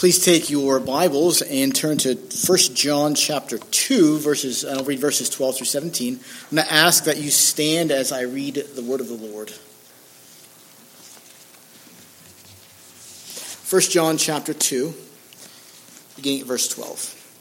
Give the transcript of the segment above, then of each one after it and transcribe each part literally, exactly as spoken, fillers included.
Please take your Bibles and turn to First John chapter two, verses, I'll read verses twelve through seventeen. I'm going to ask that you stand as I read the word of the Lord. First John chapter two, beginning at verse twelve.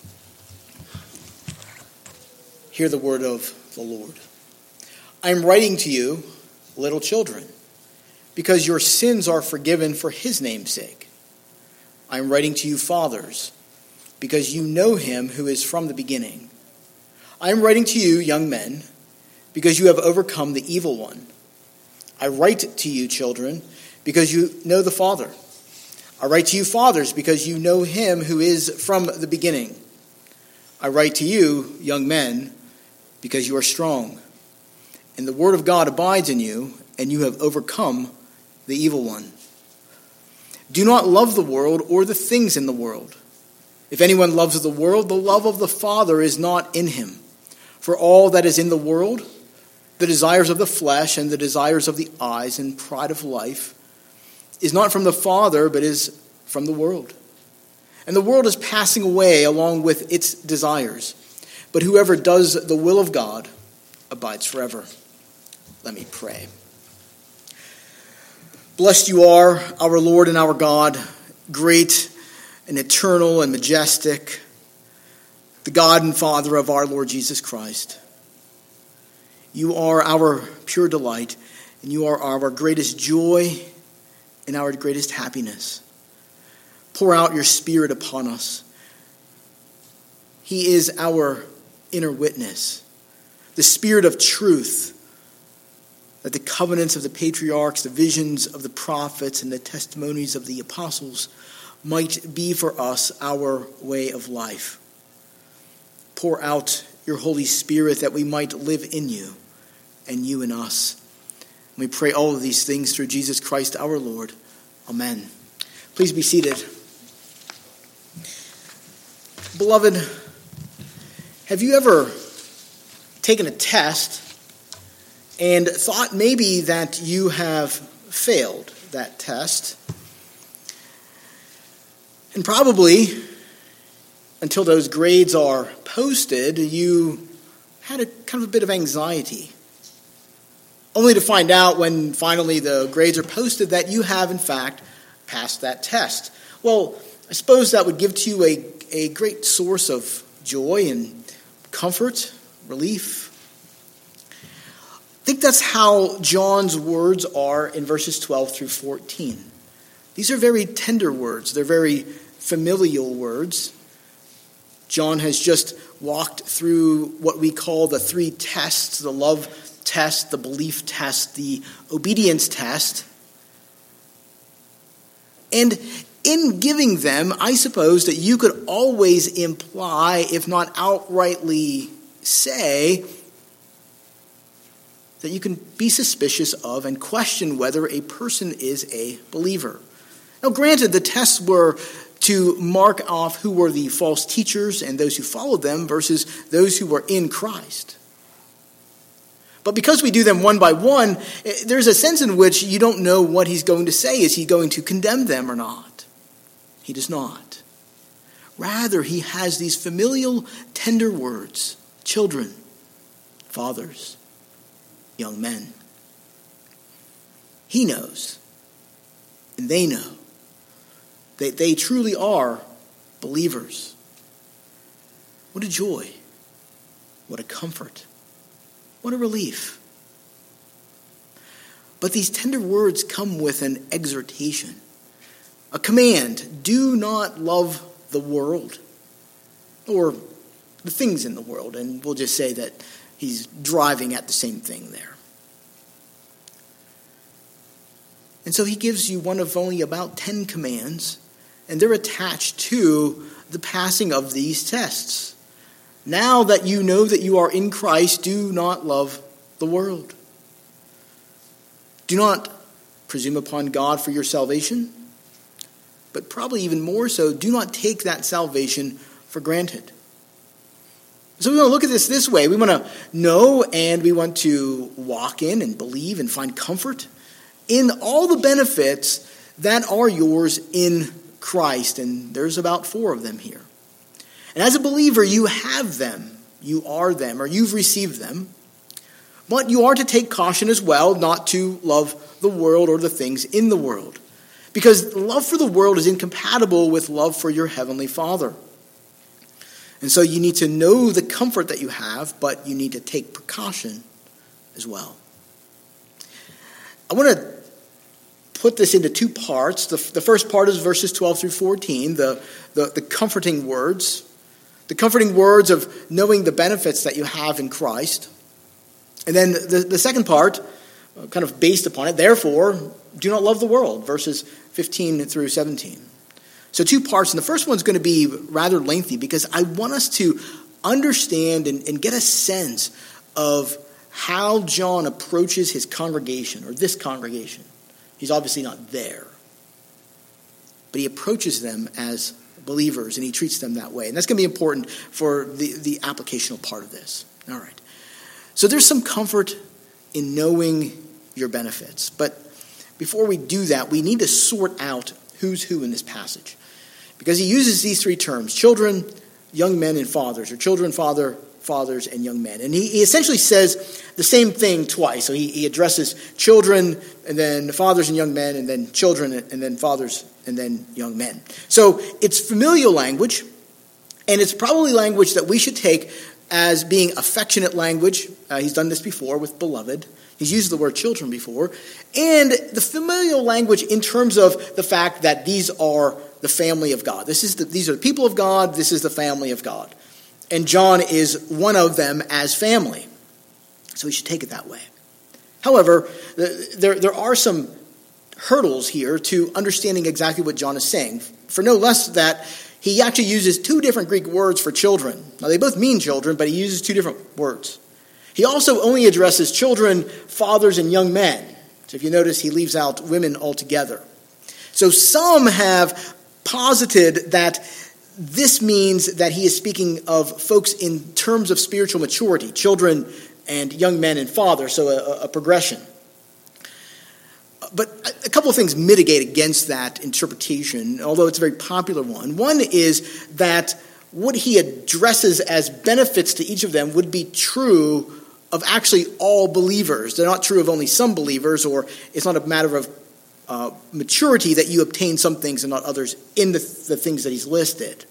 Hear the word of the Lord. I am writing to you, little children, because your sins are forgiven for his name's sake. I am writing to you, fathers, because you know him who is from the beginning. I am writing to you, young men, because you have overcome the evil one. I write to you, children, because you know the Father. I write to you, fathers, because you know him who is from the beginning. I write to you, young men, because you are strong, and the word of God abides in you, and you have overcome the evil one. Do not love the world or the things in the world. If anyone loves the world, the love of the Father is not in him. For all that is in the world, the desires of the flesh and the desires of the eyes and pride of life, is not from the Father, but is from the world. And the world is passing away along with its desires. But whoever does the will of God abides forever. Let me pray. Blessed you are, our Lord and our God, great and eternal and majestic, the God and Father of our Lord Jesus Christ. You are our pure delight, and you are our greatest joy and our greatest happiness. Pour out your Spirit upon us. He is our inner witness, the Spirit of truth, that the covenants of the patriarchs, the visions of the prophets, and the testimonies of the apostles might be for us our way of life. Pour out your Holy Spirit that we might live in you and you in us. We pray all of these things through Jesus Christ our Lord. Amen. Please be seated. Beloved, have you ever taken a test and thought maybe that you have failed that test? And probably, until those grades are posted, you had a kind of a bit of anxiety. Only to find out when finally the grades are posted that you have, in fact, passed that test. Well, I suppose that would give to you a, a great source of joy and comfort, relief. I think that's how John's words are in verses twelve through fourteen. These are very tender words. They're very familial words. John has just walked through what we call the three tests, the love test, the belief test, the obedience test. And in giving them, I suppose that you could always imply, if not outrightly say, that you can be suspicious of and question whether a person is a believer. Now, granted, the tests were to mark off who were the false teachers and those who followed them versus those who were in Christ. But because we do them one by one, there's a sense in which you don't know what he's going to say. Is he going to condemn them or not? He does not. Rather, he has these familial, tender words. Children, fathers, young men. He knows, and they know, that they truly are believers. What a joy. What a comfort. What a relief. But these tender words come with an exhortation, a command. Do not love the world or the things in the world. And we'll just say that he's driving at the same thing there. And so he gives you one of only about ten commands, and they're attached to the passing of these tests. Now that you know that you are in Christ, do not love the world. Do not presume upon God for your salvation, but probably even more so, do not take that salvation for granted. So we want to look at this this way. We want to know and we want to walk in and believe and find comfort in all the benefits that are yours in Christ, and there's about four of them here. And as a believer, you have them. You are them, or you've received them. But you are to take caution as well not to love the world or the things in the world. Because love for the world is incompatible with love for your heavenly Father. And so you need to know the comfort that you have, but you need to take precaution as well. I want to put this into two parts. The, the first part is verses twelve through fourteen, the, the, the comforting words. The comforting words of knowing the benefits that you have in Christ. And then the, the second part, uh, kind of based upon it, therefore, do not love the world, verses fifteen through seventeen. So two parts, and the first one's going to be rather lengthy because I want us to understand and, and get a sense of how John approaches his congregation, or this congregation. He's obviously not there, but he approaches them as believers, and he treats them that way. And that's going to be important for the, the applicational part of this. All right. So there's some comfort in knowing your benefits. But before we do that, we need to sort out who's who in this passage. Because he uses these three terms, children, young men, and fathers, or children, father, fathers, and young men. And he, he essentially says the same thing twice. So he, he addresses children, and then fathers and young men, and then children, and then fathers, and then young men. So it's familial language, and it's probably language that we should take as being affectionate language. Uh, he's done this before with beloved. He's used the word children before. And the familial language in terms of the fact that these are the family of God. This is the, these are the people of God. This is the family of God. And John is one of them as family. So we should take it that way. However, there, there are some hurdles here to understanding exactly what John is saying. For no less that he actually uses two different Greek words for children. Now, they both mean children, but he uses two different words. He also only addresses children, fathers, and young men. So if you notice, he leaves out women altogether. So some have posited that this means that he is speaking of folks in terms of spiritual maturity, children and young men and fathers, so a, a progression. But a couple of things mitigate against that interpretation, although it's a very popular one. One is that what he addresses as benefits to each of them would be true of actually all believers. They're not true of only some believers, or it's not a matter of uh, maturity that you obtain some things and not others in the, the things that he's listed.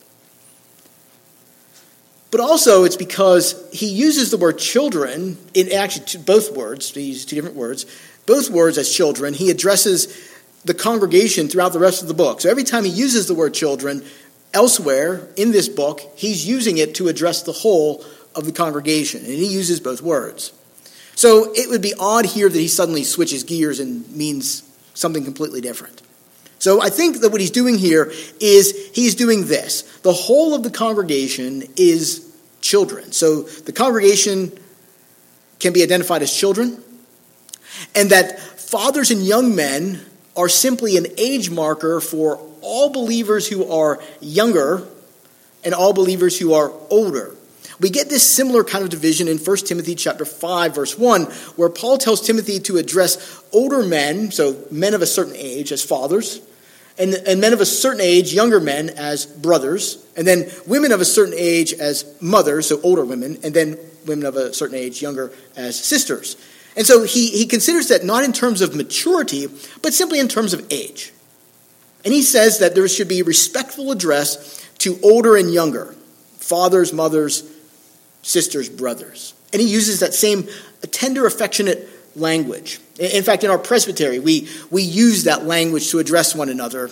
But also it's because he uses the word children, in actually both words, he uses two different words, both words as children. He addresses the congregation throughout the rest of the book. So every time he uses the word children, elsewhere in this book, he's using it to address the whole of the congregation. And he uses both words. So it would be odd here that he suddenly switches gears and means something completely different. So I think that what he's doing here is he's doing this. The whole of the congregation is children. So the congregation can be identified as children, and that fathers and young men are simply an age marker for all believers who are younger and all believers who are older. We get this similar kind of division in First Timothy chapter five, verse one, where Paul tells Timothy to address older men, so men of a certain age, as fathers, and, and men of a certain age, younger men, as brothers, and then women of a certain age as mothers, so older women, and then women of a certain age, younger, as sisters. And so he, he considers that not in terms of maturity, but simply in terms of age. And he says that there should be respectful address to older and younger, fathers, mothers, sisters, brothers. And he uses that same tender, affectionate language. In fact, in our presbytery, we, we use that language to address one another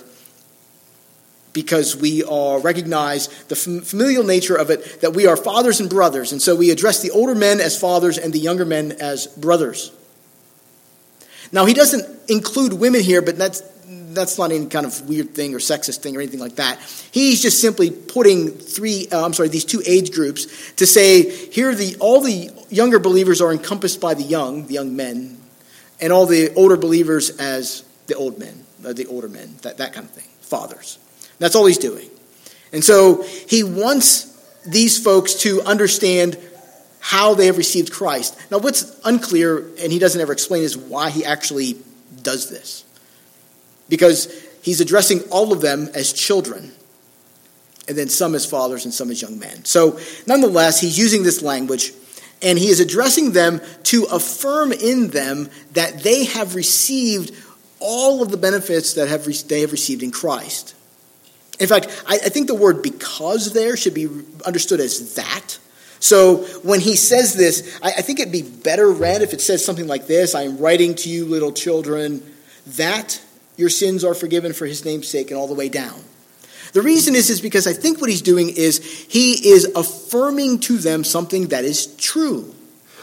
because we are recognize the familial nature of it, that we are fathers and brothers. And so we address the older men as fathers and the younger men as brothers. Now, he doesn't include women here, but that's that's not any kind of weird thing or sexist thing or anything like that. He's just simply putting three, uh, I'm sorry, these two age groups to say, here the all the younger believers are encompassed by the young, the young men, and all the older believers as the old men, uh, the older men, that, that kind of thing, fathers. That's all he's doing. And so he wants these folks to understand how they have received Christ. Now, what's unclear, and he doesn't ever explain, is why he actually does this. Because he's addressing all of them as children, and then some as fathers and some as young men. So nonetheless, he's using this language, and he is addressing them to affirm in them that they have received all of the benefits that have re- they have received in Christ. In fact, I, I think the word because there should be understood as that. So when he says this, I, I think it'd be better read if it says something like this: I am writing to you, little children, that your sins are forgiven for his name's sake, and all the way down. The reason is, is because I think what he's doing is he is affirming to them something that is true.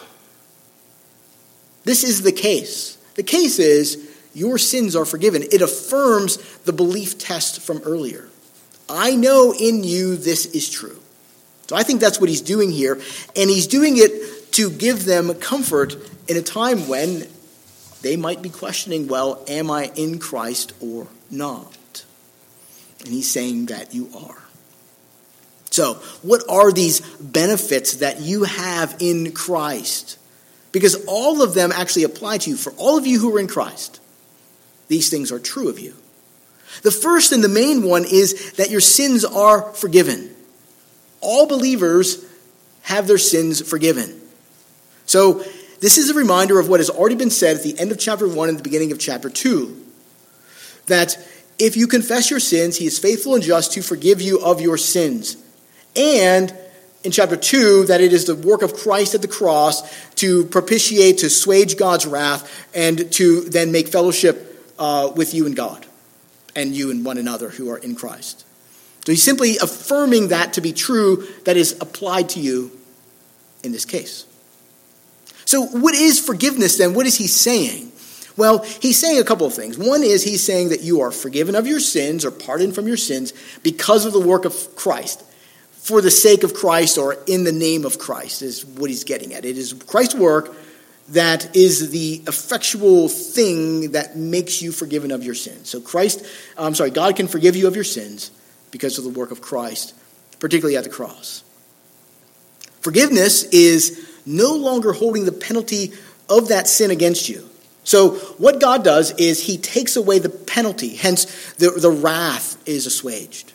This is the case. The case is your sins are forgiven. It affirms the belief test from earlier. I know in you this is true. So I think that's what he's doing here. And he's doing it to give them comfort in a time when they might be questioning, well, am I in Christ or not? And he's saying that you are. So, what are these benefits that you have in Christ? Because all of them actually apply to you. For all of you who are in Christ, these things are true of you. The first and the main one is that your sins are forgiven. All believers have their sins forgiven. So, this is a reminder of what has already been said at the end of chapter one and the beginning of chapter two. That if you confess your sins, he is faithful and just to forgive you of your sins. And in chapter two, that it is the work of Christ at the cross to propitiate, to assuage God's wrath, and to then make fellowship uh, with you and God, and you and one another who are in Christ. So he's simply affirming that to be true, that is applied to you in this case. So what is forgiveness then? What is he saying? Well, he's saying a couple of things. One is he's saying that you are forgiven of your sins or pardoned from your sins because of the work of Christ. For the sake of Christ or in the name of Christ is what he's getting at. It is Christ's work that is the effectual thing that makes you forgiven of your sins. So Christ, I'm sorry, God can forgive you of your sins because of the work of Christ, particularly at the cross. Forgiveness is no longer holding the penalty of that sin against you. So what God does is he takes away the penalty, hence the, the wrath is assuaged.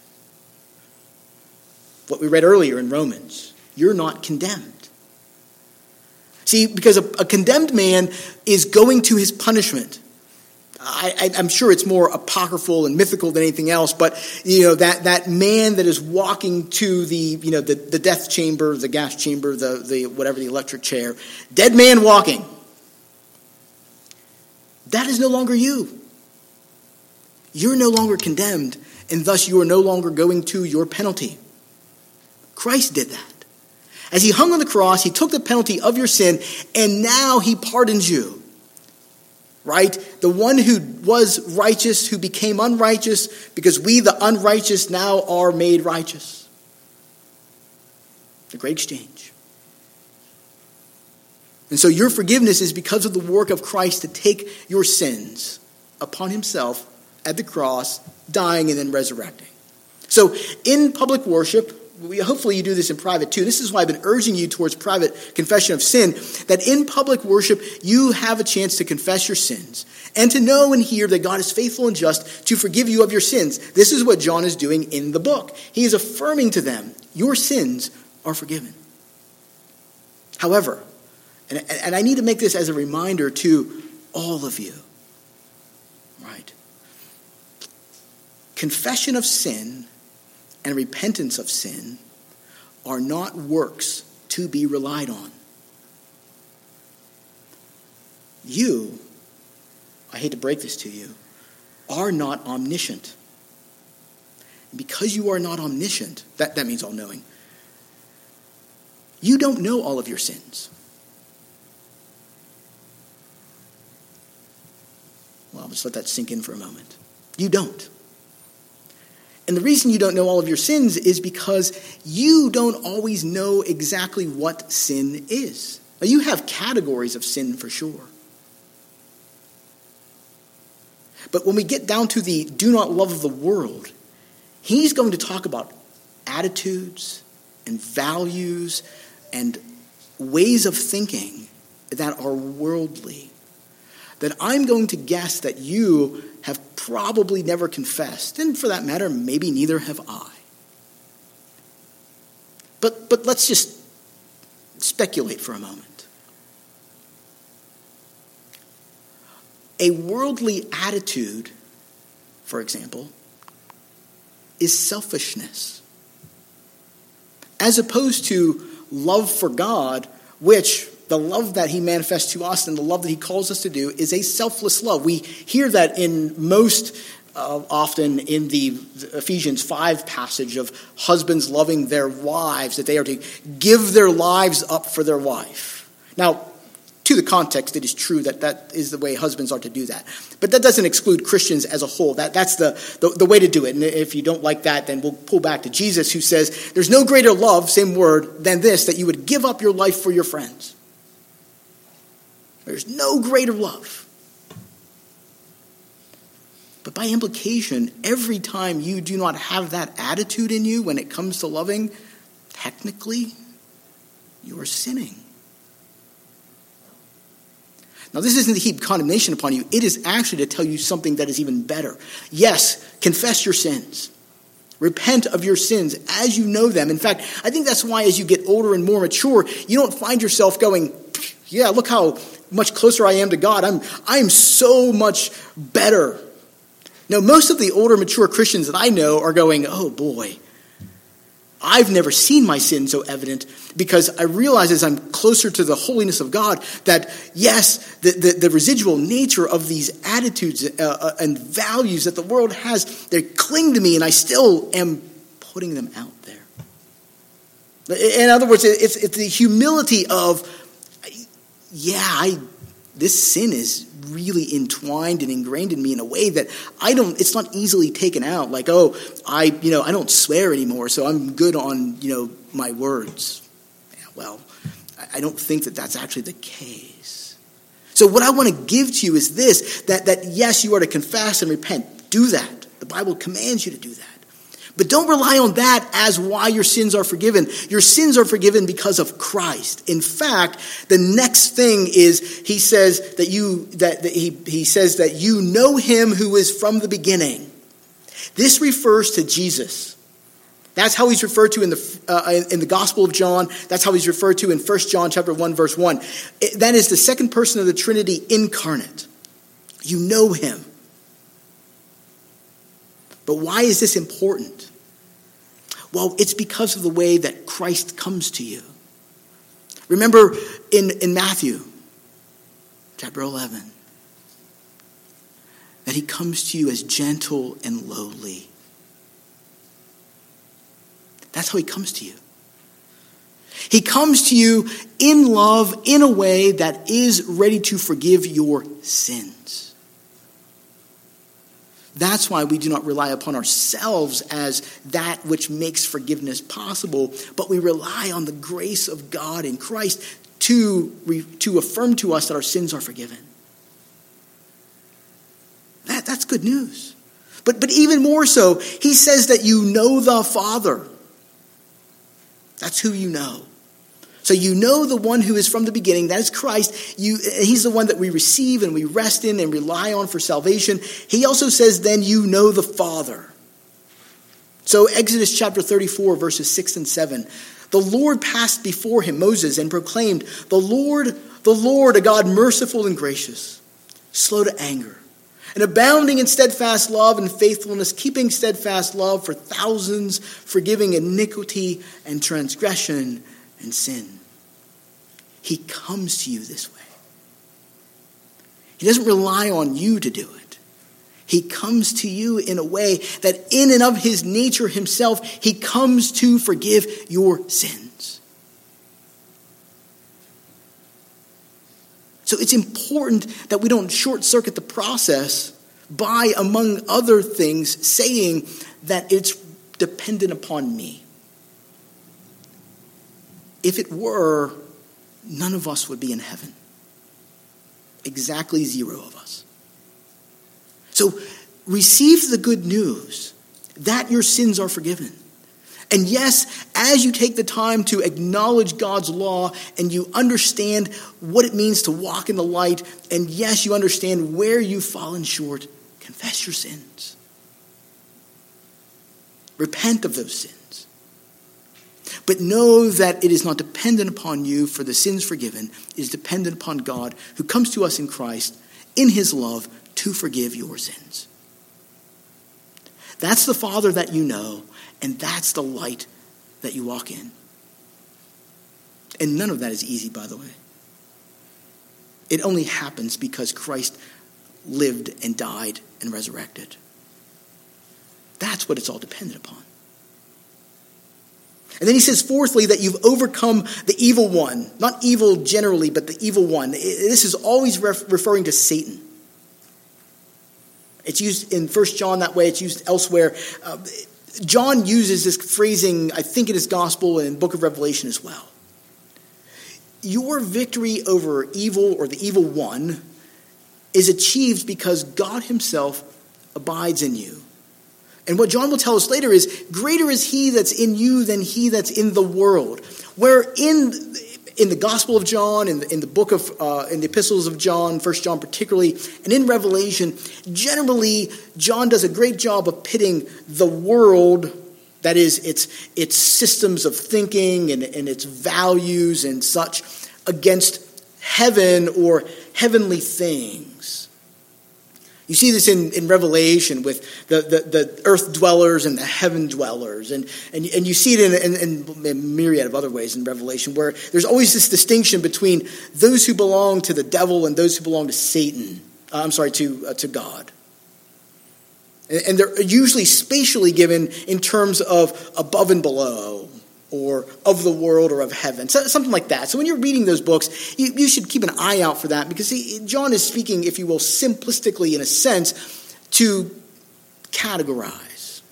What we read earlier in Romans, you're not condemned. See, because a, a condemned man is going to his punishment. I, I, I'm sure it's more apocryphal and mythical than anything else, but you know that, that man that is walking to the you know the, the death chamber, the gas chamber, the, the whatever the electric chair, dead man walking. That is no longer you. You're no longer condemned, and thus you are no longer going to your penalty. Christ did that. As he hung on the cross, he took the penalty of your sin, and now he pardons you. Right? The one who was righteous, who became unrighteous, because we, the unrighteous, now are made righteous. The great exchange. And so your forgiveness is because of the work of Christ to take your sins upon himself at the cross, dying and then resurrecting. So in public worship, we, hopefully you do this in private too. This is why I've been urging you towards private confession of sin, that in public worship you have a chance to confess your sins and to know and hear that God is faithful and just to forgive you of your sins. This is what John is doing in the book. He is affirming to them, your sins are forgiven. However, and, and I need to make this as a reminder to all of you, right? Confession of sin and repentance of sin are not works to be relied on. You, I hate to break this to you, are not omniscient. Because you are not omniscient, that, that means all-knowing, you don't know all of your sins. Well, just let that sink in for a moment. You don't. And the reason you don't know all of your sins is because you don't always know exactly what sin is. Now, you have categories of sin for sure. But when we get down to the do not love of the world, he's going to talk about attitudes and values and ways of thinking that are worldly. That I'm going to guess that you have probably never confessed. And for that matter, maybe neither have I. But, but let's just speculate for a moment. A worldly attitude, for example, is selfishness, as opposed to love for God, which the love that he manifests to us and the love that he calls us to do is a selfless love. We hear that in most uh, often in the Ephesians five passage of husbands loving their wives, that they are to give their lives up for their wife. Now, to the context, it is true that that is the way husbands are to do that. But that doesn't exclude Christians as a whole. That, that's the, the, the way to do it. And if you don't like that, then we'll pull back to Jesus, who says, there's no greater love, same word, than this, that you would give up your life for your friends. There's no greater love. But by implication, every time you do not have that attitude in you when it comes to loving, technically, you are sinning. Now, this isn't to heap condemnation upon you. It is actually to tell you something that is even better. Yes, confess your sins. Repent of your sins as you know them. In fact, I think that's why as you get older and more mature, you don't find yourself going, yeah, look how much closer I am to God. I'm, I'm so much better. Now, most of the older, mature Christians that I know are going, oh boy, I've never seen my sin so evident, because I realize as I'm closer to the holiness of God that, yes, the, the, the residual nature of these attitudes uh, and values that the world has, they cling to me, and I still am putting them out there. In other words, it's, it's the humility of, yeah, I, this sin is really entwined and ingrained in me in a way that I don't, it's not easily taken out. Like, oh, I, you know, I don't swear anymore, so I'm good on, you know, my words. Yeah, well, I don't think that that's actually the case. So what I want to give to you is this, that, that yes, you are to confess and repent. Do that. The Bible commands you to do that. But don't rely on that as why your sins are forgiven. Your sins are forgiven because of Christ. In fact, the next thing is he says that you that, that he, he says that you know him who is from the beginning. This refers to Jesus. That's how he's referred to in the uh, in the Gospel of John. That's how he's referred to in First John chapter one verse one. It, that is the second person of the Trinity incarnate. You know him. But why is this important? Well, it's because of the way that Christ comes to you. Remember in, in Matthew chapter eleven, that he comes to you as gentle and lowly. That's how he comes to you. He comes to you in love in a way that is ready to forgive your sins. That's why we do not rely upon ourselves as that which makes forgiveness possible, but we rely on the grace of God in Christ to, to affirm to us that our sins are forgiven. That, that's good news. But, but even more so, he says that you know the Father. That's who you know. So you know the one who is from the beginning, that is Christ. You, he's the one that we receive and we rest in and rely on for salvation. He also says, then you know the Father. So Exodus chapter thirty-four, verses six and seven. The Lord passed before him, Moses, and proclaimed, the Lord, the Lord, a God merciful and gracious, slow to anger, and abounding in steadfast love and faithfulness, keeping steadfast love for thousands, forgiving iniquity and transgression and sin. He comes to you this way. He doesn't rely on you to do it. He comes to you in a way that in and of his nature himself, he comes to forgive your sins. So it's important that we don't short circuit the process by, among other things, saying that it's dependent upon me. If it were, none of us would be in heaven. Exactly zero of us. So receive the good news that your sins are forgiven. And yes, as you take the time to acknowledge God's law and you understand what it means to walk in the light, and yes, you understand where you've fallen short, confess your sins. Repent of those sins. But know that it is not dependent upon you for the sins forgiven. It is dependent upon God who comes to us in Christ in his love to forgive your sins. That's the Father that you know, and that's the light that you walk in. And none of that is easy, by the way. It only happens because Christ lived and died and resurrected. That's what it's all dependent upon. And then he says, fourthly, that you've overcome the evil one. Not evil generally, but the evil one. This is always ref- referring to Satan. It's used in First John that way. It's used elsewhere. Uh, John uses this phrasing, I think, in his gospel and in the book of Revelation as well. Your victory over evil or the evil one is achieved because God himself abides in you. And what John will tell us later is, greater is he that's in you than he that's in the world. Where in in the Gospel of John, in the, in the book of, uh, in the epistles of John, First John particularly, and in Revelation, generally John does a great job of pitting the world, that is, its its systems of thinking and, and its values and such, against heaven or heavenly things. You see this in, in Revelation with the, the, the earth dwellers and the heaven dwellers. And, and, and you see it in, in, in a myriad of other ways in Revelation, where there's always this distinction between those who belong to the devil and those who belong to Satan. Uh, I'm sorry, to, uh, to God. And, and they're usually spatially given in terms of above and below, or of the world, or of heaven, so, something like that. So when you're reading those books, you, you should keep an eye out for that, because he, John is speaking, if you will, simplistically in a sense, to categorize.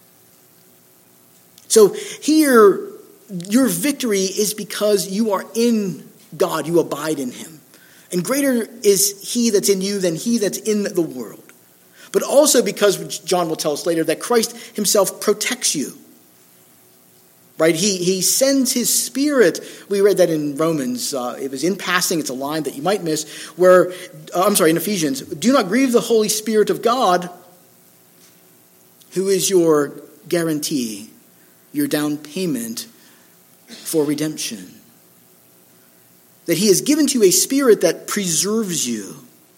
So here, your victory is because you are in God, you abide in him. And greater is he that's in you than he that's in the world. But also because, which John will tell us later, that Christ himself protects you. Right, he he sends his Spirit. We read that in Romans. Uh, it was in passing. It's a line that you might miss. Where, uh, I'm sorry, in Ephesians, do not grieve the Holy Spirit of God, who is your guarantee, your down payment for redemption. That he has given to you a Spirit that preserves you.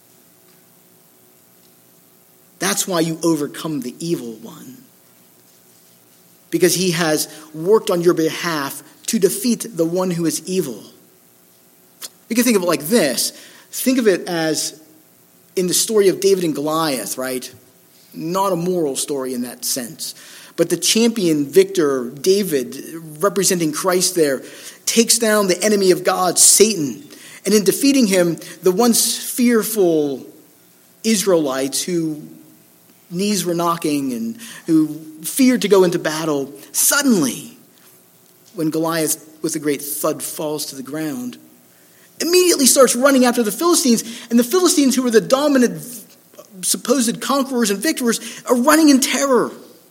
That's why you overcome the evil one. Because he has worked on your behalf to defeat the one who is evil. You can think of it like this. Think of it as in the story of David and Goliath, right? Not a moral story in that sense. But the champion victor, David, representing Christ there, takes down the enemy of God, Satan. And in defeating him, the once fearful Israelites who knees were knocking and who feared to go into battle, suddenly, when Goliath with a great thud falls to the ground, immediately starts running after the Philistines. And the Philistines, who were the dominant supposed conquerors and victors, are running in terror.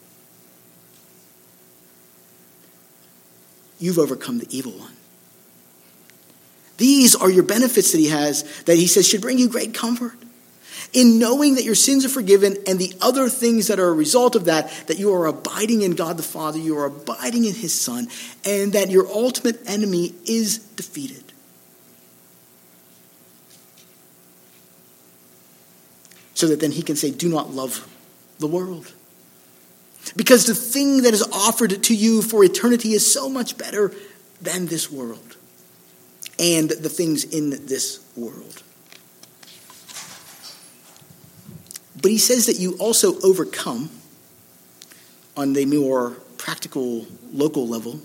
You've overcome the evil one. These are your benefits that he has, that he says should bring you great comfort. In knowing that your sins are forgiven, and the other things that are a result of that, that you are abiding in God the Father, you are abiding in his Son, and that your ultimate enemy is defeated. So that then he can say, do not love the world. Because the thing that is offered to you for eternity is so much better than this world and the things in this world. But he says that you also overcome on the more practical, local level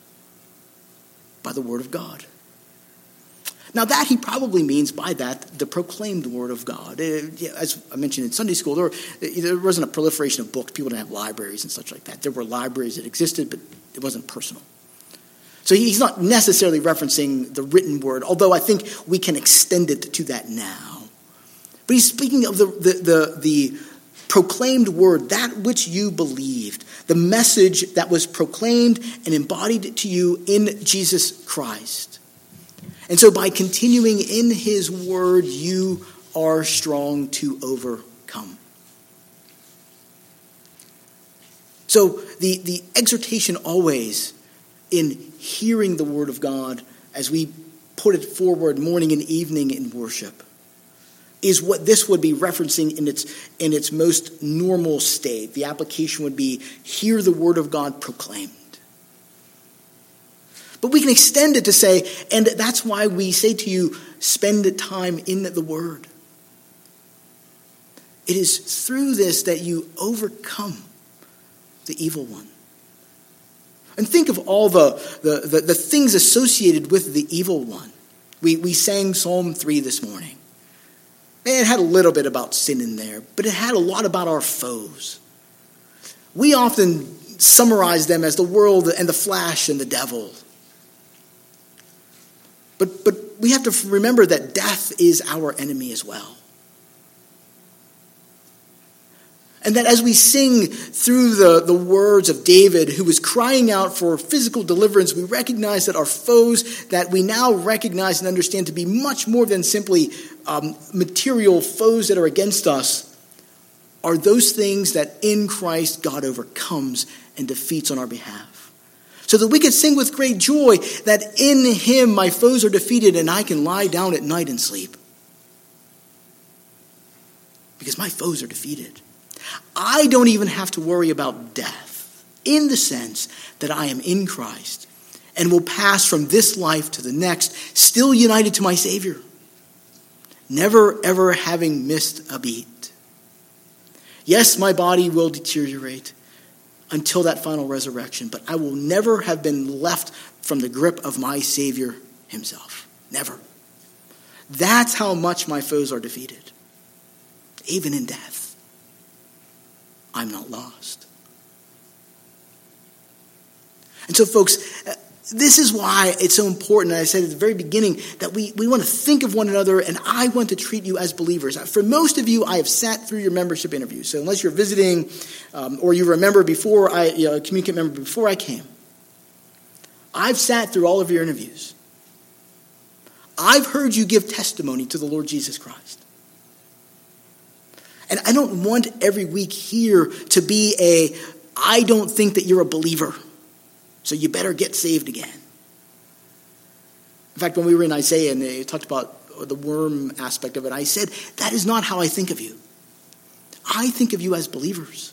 by the word of God. Now that he probably means by that the proclaimed word of God. As I mentioned in Sunday school, there, there wasn't a proliferation of books. People didn't have libraries and such like that. There were libraries that existed, but it wasn't personal. So he's not necessarily referencing the written word, although I think we can extend it to that now. But he's speaking of the, the, the, the proclaimed word, that which you believed, the message that was proclaimed and embodied to you in Jesus Christ. And so by continuing in his word, you are strong to overcome. So the, the exhortation always in hearing the word of God as we put it forward morning and evening in worship is what this would be referencing in its, in its most normal state. The application would be, hear the word of God proclaimed. But we can extend it to say, and that's why we say to you, spend time in the word. It is through this that you overcome the evil one. And think of all the, the, the, the things associated with the evil one. We, we sang Psalm three this morning. It had a little bit about sin in there, but it had a lot about our foes. We often summarize them as the world and the flesh and the devil. But, but we have to remember that death is our enemy as well. And that as we sing through the, the words of David, who was crying out for physical deliverance, we recognize that our foes, that we now recognize and understand to be much more than simply um, material foes that are against us, are those things that in Christ God overcomes and defeats on our behalf. So that we can sing with great joy that in him my foes are defeated and I can lie down at night and sleep. Because my foes are defeated. I don't even have to worry about death in the sense that I am in Christ and will pass from this life to the next, still united to my Savior, never ever having missed a beat. Yes, my body will deteriorate until that final resurrection, but I will never have been left from the grip of my Savior himself. Never. That's how much my foes are defeated. Even in death, I'm not lost. And so, folks, this is why it's so important, and I said at the very beginning, that we, we want to think of one another, and I want to treat you as believers. For most of you, I have sat through your membership interviews. So unless you're visiting um, or you remember before I, you know, a communicant member before I came, I've sat through all of your interviews. I've heard you give testimony to the Lord Jesus Christ. And I don't want every week here to be a, I don't think that you're a believer, so you better get saved again. In fact, when we were in Isaiah and they talked about the worm aspect of it, I said, that is not how I think of you. I think of you as believers.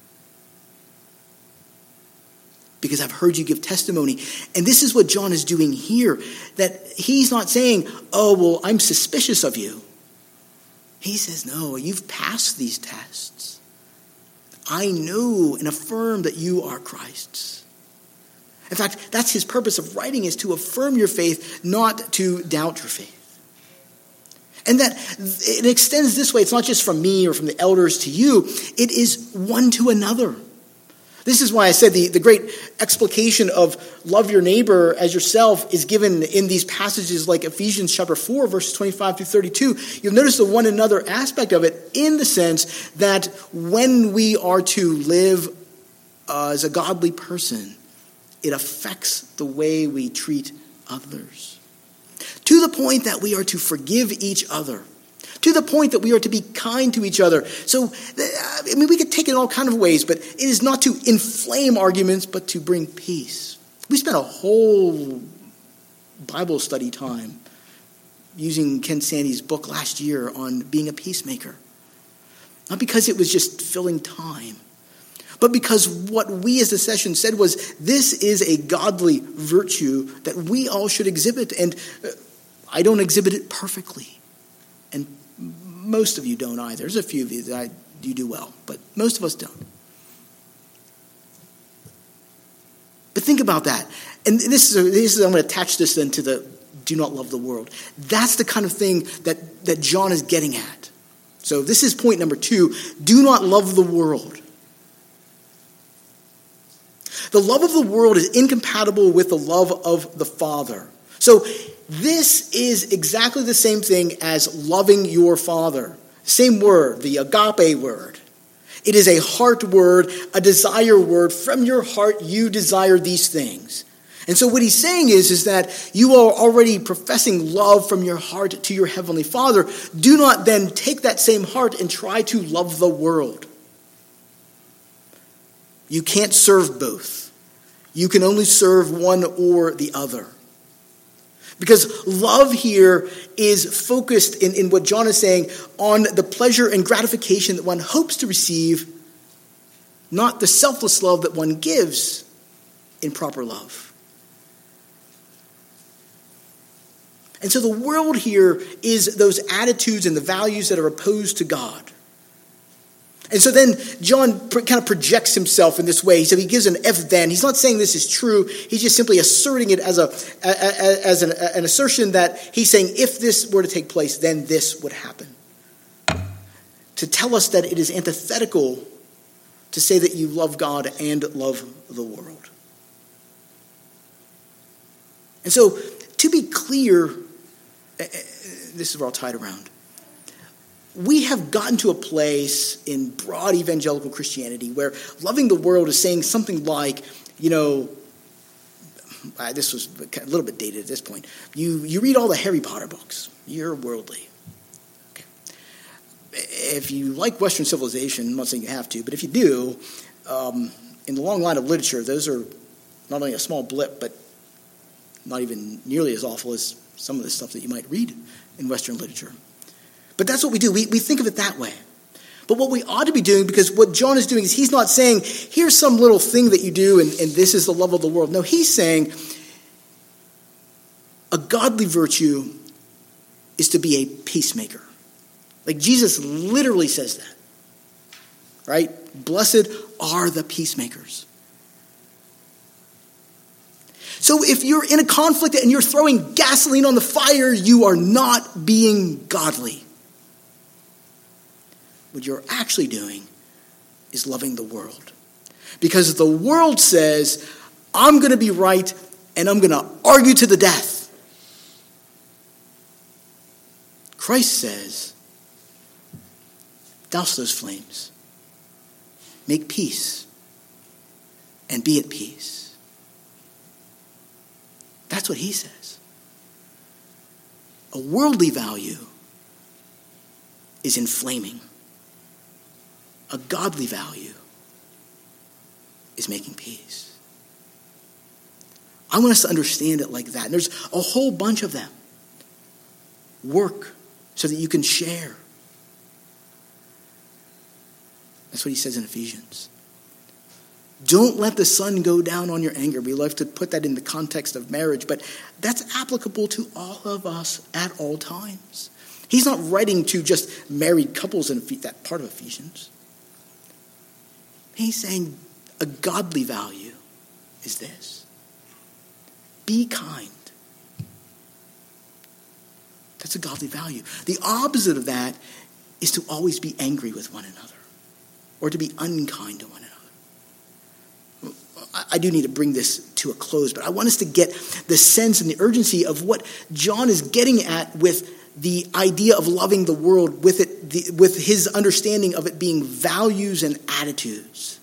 Because I've heard you give testimony. And this is what John is doing here, that he's not saying, oh, well, I'm suspicious of you. He says, no, you've passed these tests. I know and affirm that you are Christ's. In fact, that's his purpose of writing, is to affirm your faith, not to doubt your faith. And that it extends this way. It's not just from me or from the elders to you. It is one to another. This is why I said the, the great explication of love your neighbor as yourself is given in these passages like Ephesians chapter four, verses twenty-five through thirty-two. You'll notice the one another aspect of it in the sense that when we are to live uh, as a godly person, it affects the way we treat others. To the point that we are to forgive each other. To the point that we are to be kind to each other. So, I mean, we could take it in all kinds of ways, but it is not to inflame arguments, but to bring peace. We spent a whole Bible study time using Ken Sande's book last year on being a peacemaker. Not because it was just filling time, but because what we as the session said was, this is a godly virtue that we all should exhibit. And I don't exhibit it perfectly. And most of you don't either. There's a few of you that I, you do well, but most of us don't. But think about that. And this is, a, this is I'm going to attach this then to the do not love the world. That's the kind of thing that, that John is getting at. So this is point number two. Do not love the world. The love of the world is incompatible with the love of the Father. So this is exactly the same thing as loving your father. Same word, the agape word. It is a heart word, a desire word. From your heart, you desire these things. And so what he's saying is, is that you are already professing love from your heart to your heavenly Father. Do not then take that same heart and try to love the world. You can't serve both. You can only serve one or the other. Because love here is focused in, in what John is saying on the pleasure and gratification that one hopes to receive, not the selfless love that one gives in proper love. And so the world here is those attitudes and the values that are opposed to God. And so then John kind of projects himself in this way. So he gives an if-then. He's not saying this is true. He's just simply asserting it as a as an, an assertion that he's saying if this were to take place, then this would happen. To tell us that it is antithetical to say that you love God and love the world. And so to be clear, this is where I'll tie it around. We have gotten to a place in broad evangelical Christianity where loving the world is saying something like, you know, uh, this was a little bit dated at this point. You you read all the Harry Potter books. You're worldly. Okay. If you like Western civilization, I'm not saying you have to, but if you do, um, in the long line of literature, those are not only a small blip, but not even nearly as awful as some of the stuff that you might read in Western literature. But that's what we do. We, we think of it that way. But what we ought to be doing, because what John is doing is he's not saying, here's some little thing that you do and, and this is the love of the world. No, he's saying a godly virtue is to be a peacemaker. Like Jesus literally says that. Right? Blessed are the peacemakers. So if you're in a conflict and you're throwing gasoline on the fire, you are not being godly. What you're actually doing is loving the world. Because the world says, I'm going to be right and I'm going to argue to the death. Christ says, douse those flames. Make peace and be at peace. That's what he says. A worldly value is inflaming. A godly value is making peace. I want us to understand it like that. And there's a whole bunch of them. Work so that you can share. That's what he says in Ephesians. Don't let the sun go down on your anger. We love to put that in the context of marriage, but that's applicable to all of us at all times. He's not writing to just married couples in that part of Ephesians. He's saying a godly value is this. Be kind. That's a godly value. The opposite of that is to always be angry with one another or to be unkind to one another. I do need to bring this to a close, but I want us to get the sense and the urgency of what John is getting at with the idea of loving the world, with it, the, with his understanding of it being values and attitudes.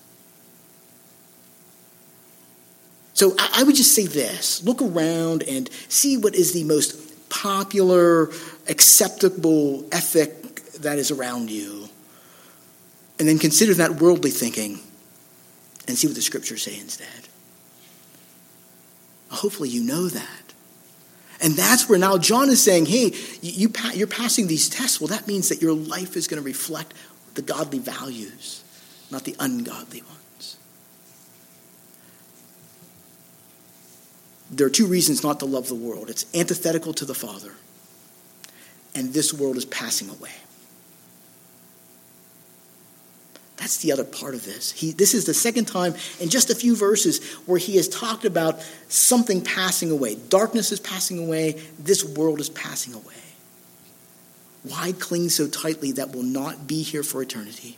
So I, I would just say this. Look around and see what is the most popular, acceptable ethic that is around you. And then consider that worldly thinking and see what the scriptures say instead. Hopefully you know that. And that's where now John is saying, hey, you, you, you're passing these tests. Well, that means that your life is going to reflect the godly values, not the ungodly ones. There are two reasons not to love the world. It's antithetical to the Father, and this world is passing away. That's the other part of this. He, this is the second time in just a few verses where he has talked about something passing away. Darkness is passing away. This world is passing away. Why cling so tightly that will not be here for eternity?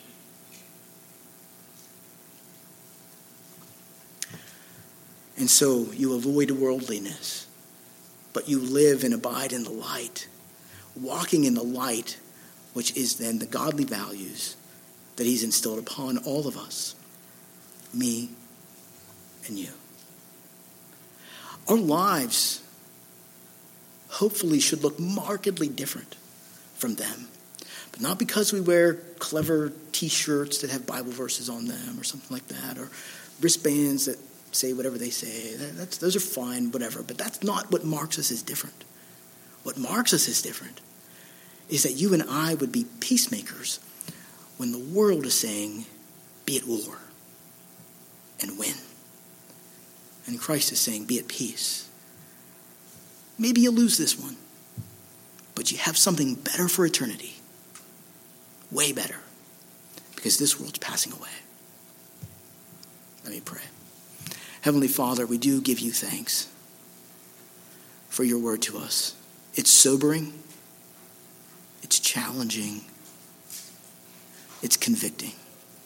And so you avoid worldliness, but you live and abide in the light, walking in the light, which is then the godly values that he's instilled upon all of us, me and you. Our lives hopefully should look markedly different from them. But not because we wear clever T-shirts that have Bible verses on them or something like that, or wristbands that say whatever they say. That's, those are fine, whatever. But that's not what marks us as different. What marks us as different is that you and I would be peacemakers when the world is saying, be at war and win. And Christ is saying, be at peace. Maybe you lose this one, but you have something better for eternity. Way better. Because this world's passing away. Let me pray. Heavenly Father, we do give you thanks for your word to us. It's sobering. It's challenging. It's convicting.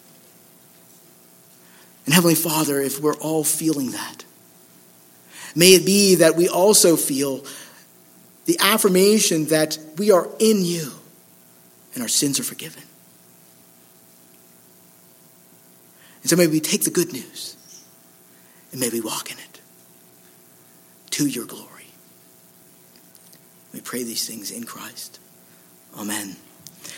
And Heavenly Father, if we're all feeling that, may it be that we also feel the affirmation that we are in you and our sins are forgiven. And so may we take the good news and may we walk in it to your glory. We pray these things in Christ. Amen.